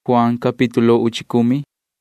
Juan capítulo 10.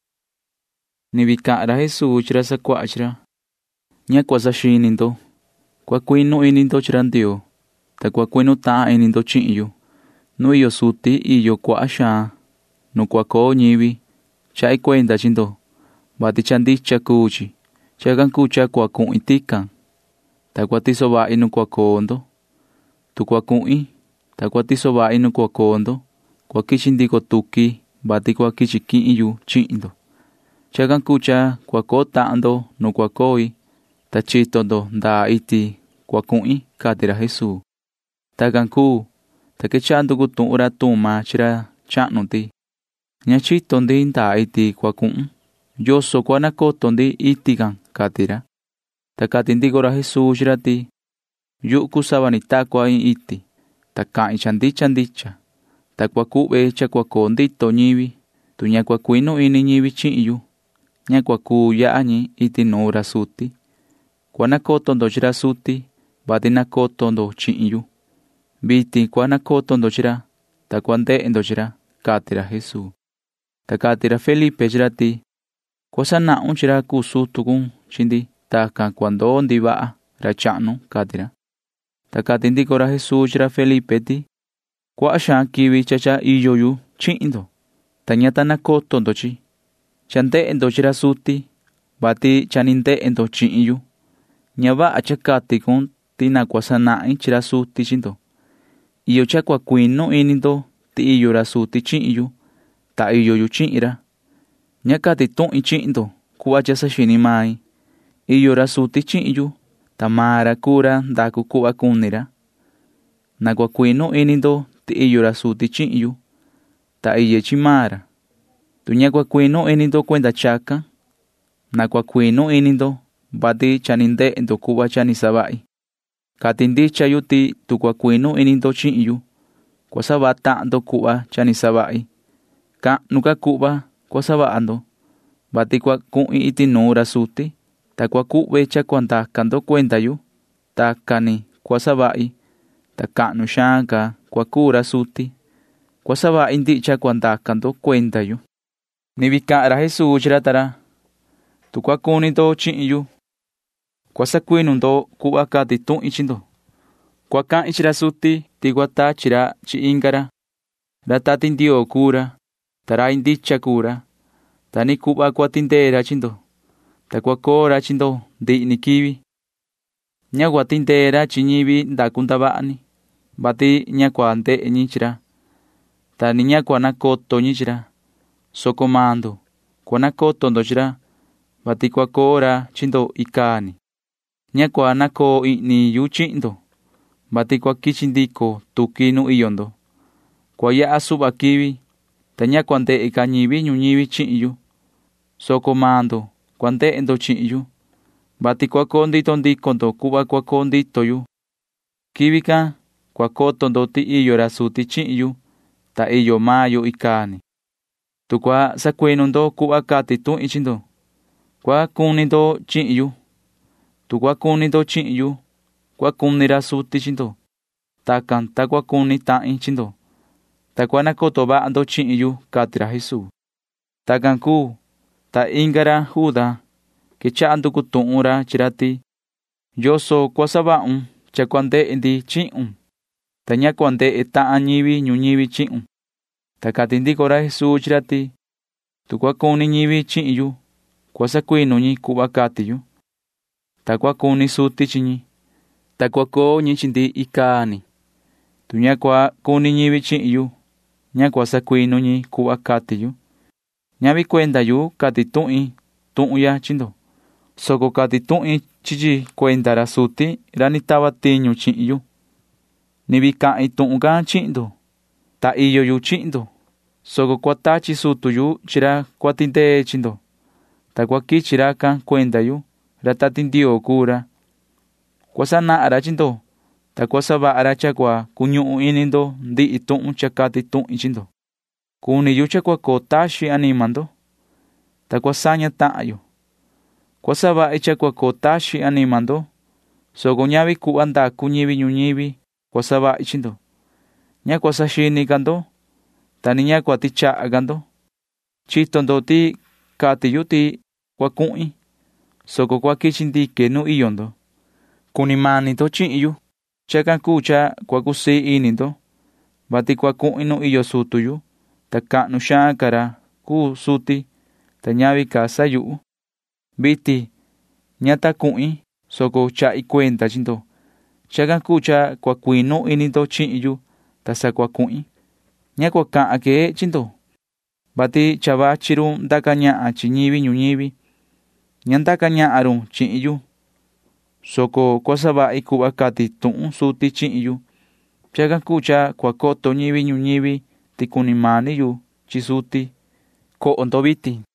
Nivika ra Jesús chira sakua'a chira. Ña kuasaxinindo. Kuakuinu inindo chira Ndio. Ta kuakuinu ta'a inindo chi'in yu. Nu iyo suti iyo kua'a xaan. Nu kuakoo ñivi. Cha'i kuenda chindo. Vati cha ndicha kuu chi. Chakan kuu cha kuaku'in tikan. Ta kuatiso va'i nu kuakoondo. Tu kuaku'in. Ta kuatiso va'i nu kuakoondo. Kuakichi ndiko tuki. Vati kuakichi ki'in yu chi'indo. Chakan kuu cha kuakoo ta'ando nu kuakoi. Ta chitondo ndaa iti kuaku'in kati ra Jesús. Takan kuu. Ta kecha'a ndukutu'un ra tuma chira cha'nu ti. Ña chito ndi ndaa iti kuaku'un. Yoso kua nakoto ndi iti kan kati ra. Ta kati ndiko ra Jesús chira ti. Yu'ku savani takua in iti. Ta ka'in cha ndicha. Ta kuaku've cha kuakoo ndito ñivi. Tu ña kuakuinu ini ñivi chi'in yu. Ña kuakuu ya'a ñi iti nuu ra suti. Kua nakotondo chira suti. Vati nakotondo chi'in yu. Viti kua nakotondo chira. Ta kua nde'endo chira kati ra Jesús. Ta kati ra Felipe chira ti. Kua sana'un chira kuu sutu kun chindi. Takan kua ndoo ndi va'a ra cha'nu kati ra. Ta kati ndiko ra Jesús chira Felipe ti. Kua'a xaan kivi cha iyo yu chi'indo. Ta ña ta nakotondo chi. Cha nde'endo chira suti. Vati cha ni nde'endo chi'in yu. Ña va'a cha kati kun ti na kua sana'in chira suti chindo. Iyo cha kuakuinu inindo ti iyo ra suti chi'in yu. Ta iyo yu chi'in ra. Ña kati tu'in chi'indo ku'a cha saxini mai. Iyo ra suti chi'in yu. Ta maa ra kuu ra ndaku ku'a kuni ra. Na kuakuinu inindo ti iyo ra suti chi'in yu. Ta iye chi maa ra. Tu ña kuakuinu inindo kuenda chaka. Na kuakuinu inindo vati cha ni nde'endo ku'a cha ni sava'i. Kati ndicha yu ti tu kuakuinu inindo chi'in yu. Kua sava'a ta'ando ku'a cha ni sava'i. Ka'nu ka ku'va kua sava'ando. Vati kuaku'in iti nuu ra suti. Ta kuaku've cha kuandakando kuenda yu. Takani kua sava'i. Ta ka'nu xaan ka kuakuu ra suti. Kua sava'i ndicha kuandakando kuenda yu. Nivika ra Jesús chira tara. Tu kuakunindo chi'in yu. Kua sakuinundo ku'a kati tu'in chindo. Kua ka'in chira suti ti kua tachi ra chi inka ra. Ra tati Ndio kuu ra. Ta ra indicha kuu ra. Ta ni ku'va kua tindee ra chindo. Ta kua koo ra chindo ndi'ni kivi. Ña kua tindee ra chi ñivi ndaku ndava'ani. Vati ña kua nde'e ñi chira. Ta ni ña kua nakoto ñi chira. Soko mando kua nakotondo chira. Vati kua koo ra chindo ikani. Ña kua nakoo i'ni yu chi'indo. Vati kua kichi ndiko tuki nu iyondo. Kua ya'a su'va kivi. Ta ña kua nde'e ka ñivi ñuñivi chi'in yu. Soko mando kua nde'endo chi'in yu. Vati kua koo ndito ndikondo ku'va kua koo ndito yu. Kivi ka kua kotondo ti iyo ra suti chi'in yu. Ta iyo maa yu ikani. Tu kua sakuinundo ku'va kati tu'in chindo. Kua kunindo chi'in yu. Tu kua kunindo chi'in yu. Kua kuni ra suti chindo. Takan ta kua kuni ta'in chindo. Ta kua nakoto va'ando chi'in yu kati ra Jesús. Takan kuu. Ta inka ra Juda. Kecha'a ndukutu'un ra chira ti. Yoso kua sava'un cha kua nde'e ndi chi'un. Ta ña kua nde'e ta'an ñivi ñuñivi chi'un. Ta kati ndiko ra Jesús chira ti. Tu kua kuni ñivi chi'in yu. Kua sakuinu ñi ku'va kati yu. Ta kua kuni suti chi ñi. Ta kua koo ñi chindi ikani. Tu ña kua kuni ñivi chi'in yu. Ña kua sakuinu ñi ku'va kati yu. Ñavi kuenda yu kati tu'in tu'un ya chindo. Soko kati tu'in chichi kuenda ra suti ra ni tava tiñu chi'in yu. Ni vi ka'in tu'un ka chi'indo. Ta iyo yu chi'indo. Soko kua tachi sutu yu chira kua tindee chindo. Ta kua kichi ra ka kuenda yu. Ra tati Ndio kuu ra. Kua sana'a ra chindo. Ta kua sava'a ra cha kua kuñu'u inindo ndi'i tu'un cha kati tu'in chindo. Kuni yu cha kua koo taxi animando. Ta kua saña ta'an yu. Kua sava'i cha kua koo taxi animando. Soko ñavi ku'va ndaku ñivi ñuñivi kua sava'i chindo. Ña kua saxini kando. Ta ni ña kua ticha'a kando. Chito ndo ti kati yu ti kua ku'in, soko kua kichi ndike nu iyo ndo. Kuni mani ndo chi'in yu. Chakan kuu cha kua kusii ini ndo, vati kua ku'in nu iyo sutu yu, ta ka'nu xaan ka ra kuu suti, ta ñavi ka sayu'u. Viti ña ta ku'in, soko cha'i kuenda chi ndo. Chakan kuu cha kua kuinu ini ndo chi'in yu, ta sa kua ku'in. Ña kua ka'an ke chi ndo, vati cha vachi run ndaka ña'a chi ñivi ñuñivi. Ña ndaka ña'a run chi'in yu, soko kua sava'i ku'va kati tu'un suti chi'in yu. Chakan kuu cha kua koto ñivi ñuñivi ti kuni mani yu chi suti. Ko'o ndo vitin.